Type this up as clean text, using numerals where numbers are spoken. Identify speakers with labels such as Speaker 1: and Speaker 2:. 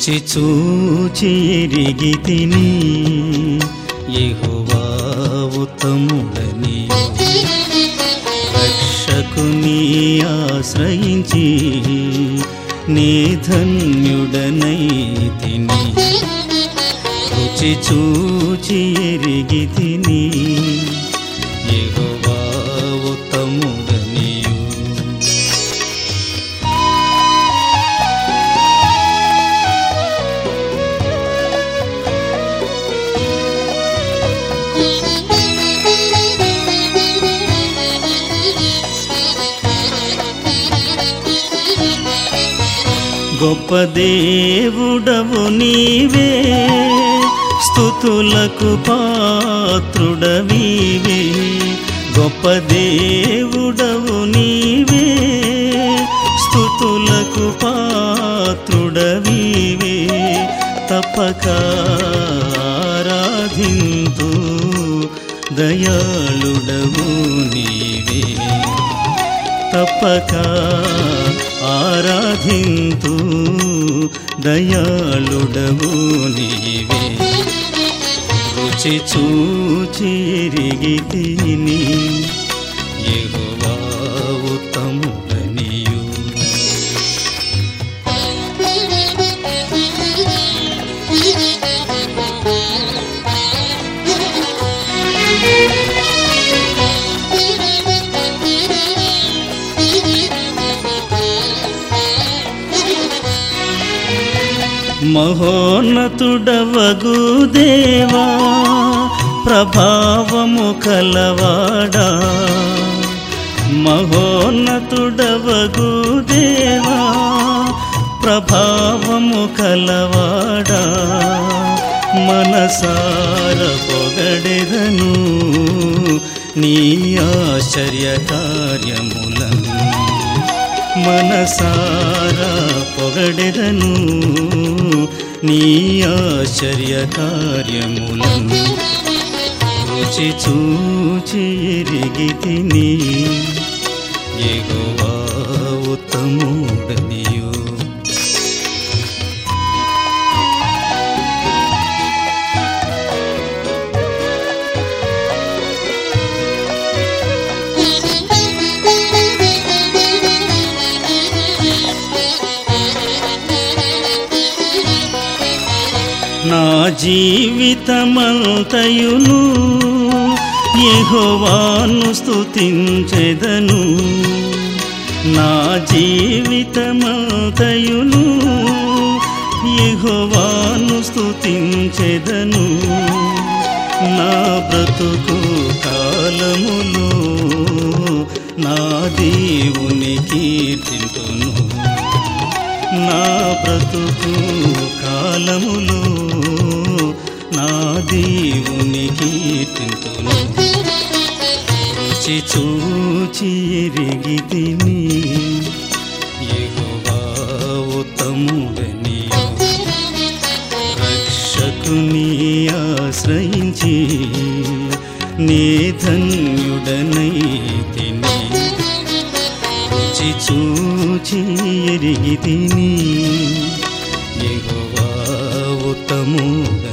Speaker 1: రుచి చూచి ఎరిగితిని యెహోవా ఉత్తముడని రక్షకుని ఆశ్రయించి నే ధన్యుడనైతిని రుచి చూచి ఎరిగితిని యెహోవా ఉత్తముడనియు గొప్ప దేవుడవు నీవే స్తుతులకు పాత్రుడవీవే గొప్ప దేవుడవు నీవే స్తుతులకు పాత్రుడవీవే తప్పక ఆరాధింతు దయాళుడవు నీవే తప్పక ఆరాధింతు దయాళుడవు నీవే రుచి చూచి ఎరిగితిని యెహోవా ఉత్తముడనియు మహోన్నతుడవగు దేవా ప్రభావము కలవాడా మహోన్నతుడవగు దేవా ప్రభావము కలవాడా మనసార పొగడెదను నీ ఆశ్చర్య కార్యములను మనసారా పొగడెదను నీ ఆశ్చర్య కార్యములను రుచి చూచి ఎరిగితిని యెహోవా ఉత్తముడనియు నా జీవితమంతయును యెహోవాను స్తుతించెదను నా జీవితమంతయును యెహోవాను స్తుతించెదను నా బ్రతుకు కాలములో నా దేవుని కీర్తింతును నా బ్రతుకు కాలములో నా దేవుని కీర్తింతును రుచి చూచి ఎరిగితిని యెహోవా ఉత్తముడనియు రక్షకుని ఆశ్రయించి నే ధన్యుడనైతిని రుచి చూచి ఎరిగితిని యెహోవా ఉత్తముడనియు